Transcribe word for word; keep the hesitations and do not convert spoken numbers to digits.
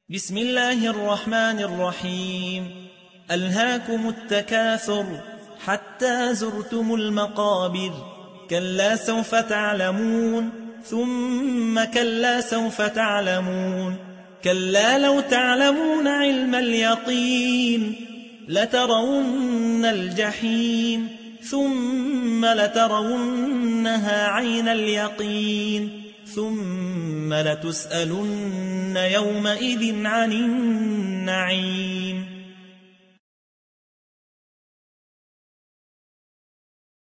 بسم الله الرحمن الرحيم. ألهاكم التكاثر حتى زرتم المقابر، كلا سوف تعلمون ثم كلا سوف تعلمون، كلا لو تعلمون علم اليقين لترون الجحيم ثم لترونها عين اليقين ثم لتسألن يومئذ عن النعيم.